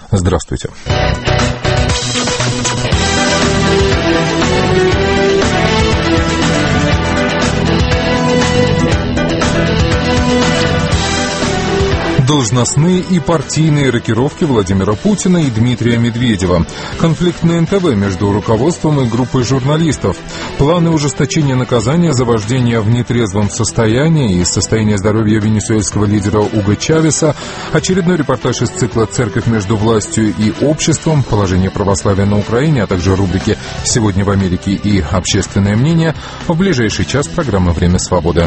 Здравствуйте. Должностные и партийные рокировки Владимира Путина и Дмитрия Медведева. Конфликт на НТВ между руководством и группой журналистов. Планы ужесточения наказания за вождение в нетрезвом состоянии и состояние здоровья венесуэльского лидера Уго Чавеса. Очередной репортаж из цикла «Церковь между властью и обществом», положение православия на Украине, а также рубрики «Сегодня в Америке» и «Общественное мнение» в ближайший час программы «Время свободы».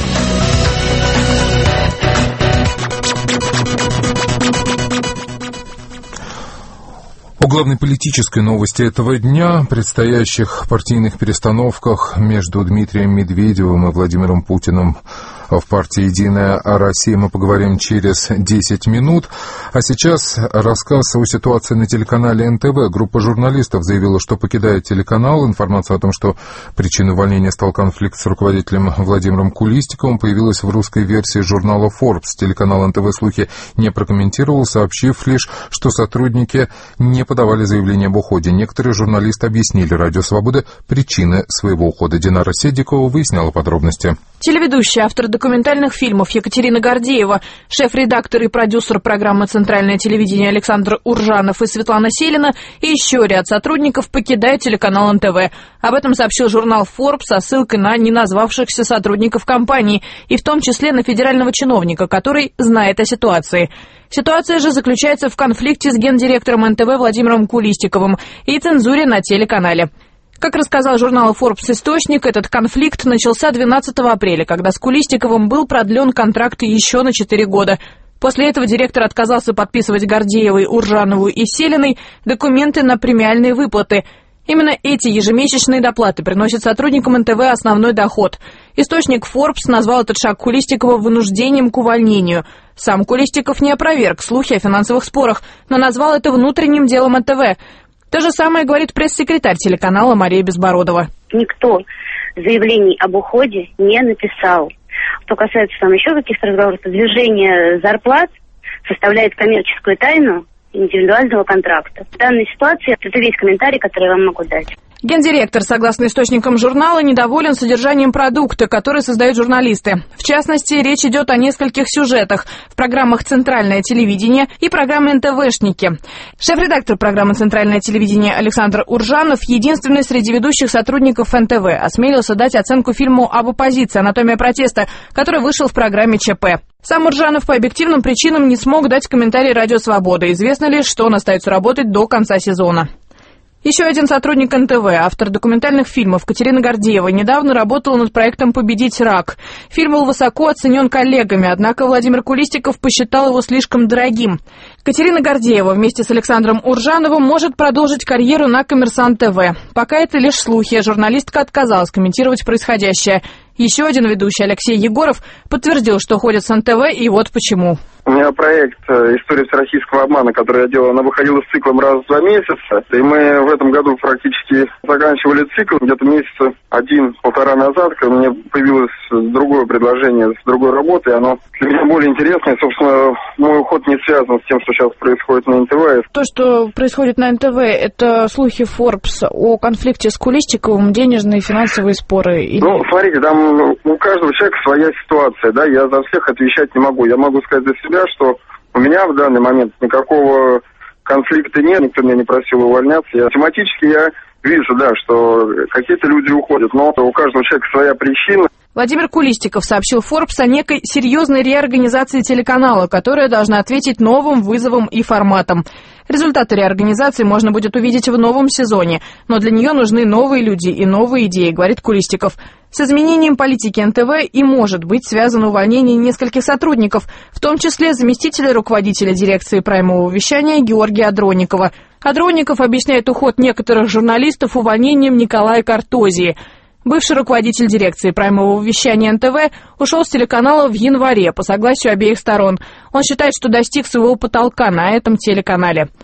О главной политической новости этого дня, предстоящих партийных перестановках между Дмитрием Медведевым и Владимиром Путиным в партии «Единая Россия» мы поговорим через 10 минут. А сейчас рассказ о ситуации на телеканале НТВ. Группа журналистов заявила, что покидает телеканал. Информация о том, что причиной увольнения стал конфликт с руководителем Владимиром Кулистиковым, появилась в русской версии журнала Forbes. Телеканал НТВ слухи не прокомментировал, сообщив лишь, что сотрудники не подавали заявление об уходе. Некоторые журналисты объяснили «Радио Свобода» причины своего ухода. Динара Седикова выясняла подробности. Телеведущий, автор документальных фильмов Екатерина Гордеева, шеф-редактор и продюсер программы «Центральное телевидение» Александр Уржанов и Светлана Селина и еще ряд сотрудников покидают телеканал НТВ. Об этом сообщил журнал Forbes со ссылкой на неназвавшихся сотрудников компании и в том числе на федерального чиновника, который знает о ситуации. Ситуация же заключается в конфликте с гендиректором НТВ Владимиром Кулистиковым и цензуре на телеканале. Как рассказал журналу Forbes источник, этот конфликт начался 12 апреля, когда с Кулистиковым был продлен контракт еще на 4 года. После этого директор отказался подписывать Гордеевой, Уржанову и Селиной документы на премиальные выплаты. Именно эти ежемесячные доплаты приносят сотрудникам НТВ основной доход. Источник Forbes назвал этот шаг Кулистикова вынуждением к увольнению. Сам Кулистиков не опроверг слухи о финансовых спорах, но назвал это внутренним делом НТВ. То же самое говорит пресс-секретарь телеканала Мария Безбородова. Никто заявлений об уходе не написал. Что касается там еще каких-то разговоров, то движение зарплат составляет коммерческую тайну индивидуального контракта. В данной ситуации это весь комментарий, который я вам могу дать. Гендиректор, согласно источникам журнала, недоволен содержанием продукта, который создают журналисты. В частности, речь идет о нескольких сюжетах в программах «Центральное телевидение» и программе «НТВшники». Шеф-редактор программы «Центральное телевидение» Александр Уржанов, единственный среди ведущих сотрудников НТВ, осмелился дать оценку фильму об оппозиции «Анатомия протеста», который вышел в программе ЧП. Сам Уржанов по объективным причинам не смог дать комментарий «Радио Свобода». Известно лишь, что он остается работать до конца сезона. Еще один сотрудник НТВ, автор документальных фильмов Катерина Гордеева, недавно работала над проектом «Победить рак». Фильм был высоко оценен коллегами, однако Владимир Кулистиков посчитал его слишком дорогим. Катерина Гордеева вместе с Александром Уржановым может продолжить карьеру на «Коммерсант ТВ». Пока это лишь слухи, журналистка отказалась комментировать происходящее. Еще один ведущий, Алексей Егоров, подтвердил, что ходит с НТВ, и вот почему. У меня проект «История всероссийского обмана», который я делал, она выходила с циклом раз в 2 месяца. И мы в этом году практически заканчивали цикл. Где-то месяца 1-1,5 назад ко мне появилось другое предложение с другой работой. Оно для меня более интересное. Собственно, мой уход не связан с тем, что сейчас происходит на НТВ. То, что происходит на НТВ, это слухи Forbes о конфликте с Кулистиковым, денежные и финансовые споры? Или... Ну, смотрите, там у каждого человека своя ситуация, да, я за всех отвечать не могу. Я могу сказать за себя, что у меня в данный момент никакого конфликта нет, никто меня не просил увольняться. Тематически я вижу, да, что какие-то люди уходят, но у каждого человека своя причина. Владимир Кулистиков сообщил Forbes о некой серьезной реорганизации телеканала, которая должна ответить новым вызовам и форматам. Результаты реорганизации можно будет увидеть в новом сезоне, но для нее нужны новые люди и новые идеи, говорит Кулистиков. С изменением политики НТВ и может быть связано увольнение нескольких сотрудников, в том числе заместителя руководителя дирекции праймового вещания Георгия Адронникова. Адронников объясняет уход некоторых журналистов увольнением Николая Картозии. Бывший руководитель дирекции праймового вещания НТВ ушел с телеканала в январе по согласию обеих сторон. Он считает, что достиг своего потолка на этом телеканале.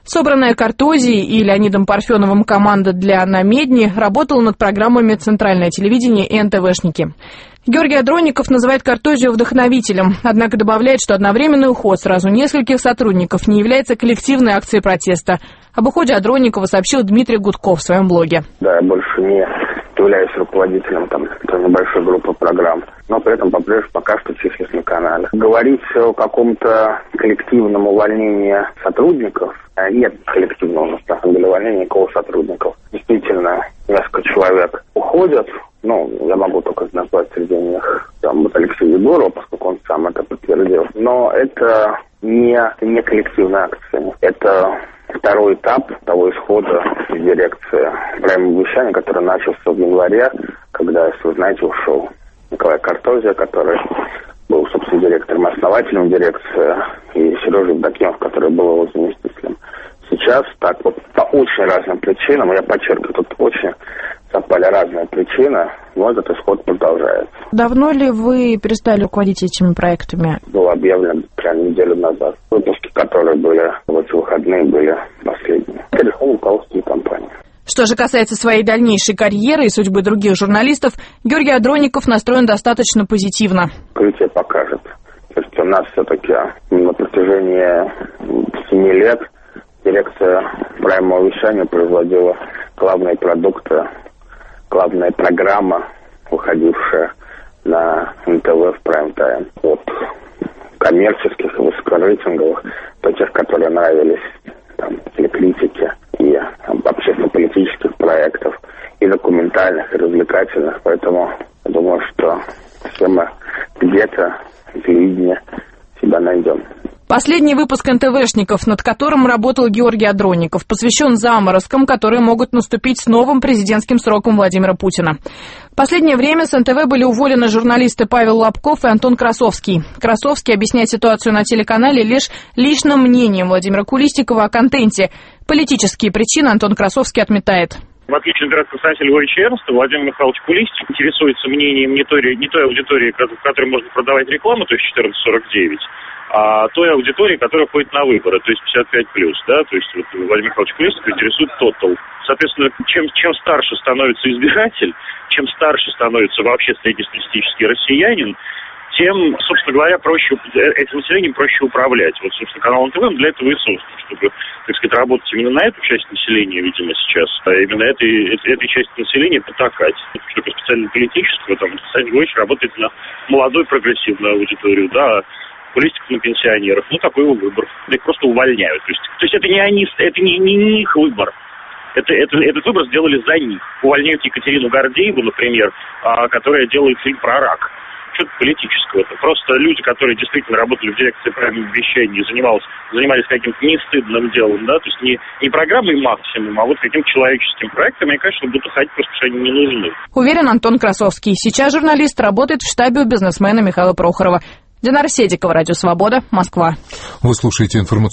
Собранная Картозией и Леонидом Парфеновым команда для «Намедни» работала над программами «Центральное телевидение» и НТВшники. Георгий Адронников называет Картозию вдохновителем, однако добавляет, что одновременный уход сразу нескольких сотрудников не является коллективной акцией протеста. Об уходе Адронникова сообщил Дмитрий Гудков в своем блоге. Да, я больше не являюсь руководителем небольшой группы программ, но при этом по-прежнему пока что числюсь на канале. Говорить о каком-то коллективном увольнении сотрудников, нет коллективного, на самом деле, увольнения никакого сотрудников. Действительно, несколько человек уходят. Я могу только назвать среди них Алексея Егорова, поскольку он сам это подтвердил. Но это не коллективная акция. Это второй этап того исхода из дирекции программы вещания, который начался в январе, когда, если вы знаете, ушел Николай Картозия, который был, собственно, директором и основателем дирекции, и Сережа Евдокимов, который был его заместителем. Сейчас так вот по очень разным причинам, я подчеркиваю, тут очень совпали разные причины, но этот исход продолжается. Давно ли вы перестали руководить этими проектами? Было объявлено прямо неделю назад. Выпуски, которые были в эти выходные, были последние. Телефон Павловские компании. Что же касается своей дальнейшей карьеры и судьбы других журналистов, Георгий Адронников настроен достаточно позитивно. Открытие покажет. То есть у нас все-таки на протяжении 7 лет дирекция праймового вещания производила главные продукты, главная программа, выходившая на НТВ в прайм-тайм. От коммерческих и высокорейтинговых до тех, которые нравились телекритике и общественно-политических проектов, и документальных, и развлекательных. Поэтому я думаю, что все мы где-то в телевидении себя найдем. Последний выпуск НТВшников, над которым работал Георгий Адронников, посвящен заморозкам, которые могут наступить с новым президентским сроком Владимира Путина. В последнее время с НТВ были уволены журналисты Павел Лобков и Антон Красовский. Красовский объясняет ситуацию на телеканале лишь личным мнением Владимира Кулистикова о контенте. Политические причины Антон Красовский отметает. В отличие от председателя Григорьевича Эрнста, Владимир Михайлович Кулистик интересуется мнением не той аудитории, в которой можно продавать рекламу, то есть 1449, а той аудитории, которая ходит на выборы, то есть 55+, да, то есть Владимир Михайлович Кулистик интересует тотал. Соответственно, чем старше становится избиратель, чем старше становится вообще среднестатистический россиянин, тем, собственно говоря, этим населением проще управлять. Вот, собственно, канал НТВ для этого и создан, чтобы, так сказать, работать именно на эту часть населения, видимо, сейчас, а именно этой части населения потакать. Что специально политического, Александр Григорьевич работает на молодой прогрессивную аудиторию, да, Кулистиков на пенсионеров. Такой его выбор. Их просто увольняют. То есть это не их выбор. Этот выбор сделали за них. Увольняют Екатерину Гордееву, например, которая делает фильм про рак. Что-то политического. Это просто люди, которые действительно работали в дирекции программного вещания, занимались каким-то нестыдным делом, да, то есть не программой максимум, а вот каким-то человеческим проектом, и, конечно, будут уходить, просто потому что они не нужны. Уверен Антон Красовский. Сейчас журналист работает в штабе у бизнесмена Михаила Прохорова. Динара Седикова, Радио Свобода, Москва. Вы слушаете информационную